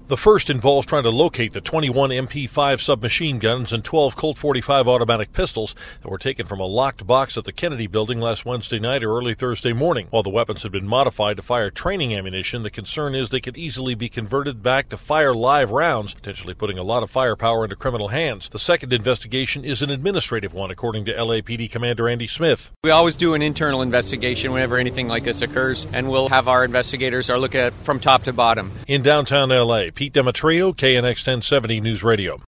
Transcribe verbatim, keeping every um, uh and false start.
The first involves trying to locate the twenty-one M P five submachine guns and twelve Colt forty-five automatic pistols that were taken from a locked box at the Kennedy Building last Wednesday night or early Thursday morning. While the weapons had been modified to fire training ammunition, the concern is they could easily be converted back to fire live rounds, potentially putting a lot of firepower into criminal hands. The second investigation is an administrative one, according to L A P D Commander Andy Smith. We always do an internal investigation whenever anything like this occurs, and we'll have our investigators are look at from top to bottom. In downtown L A, Pete Demetrio, K N X ten seventy News Radio.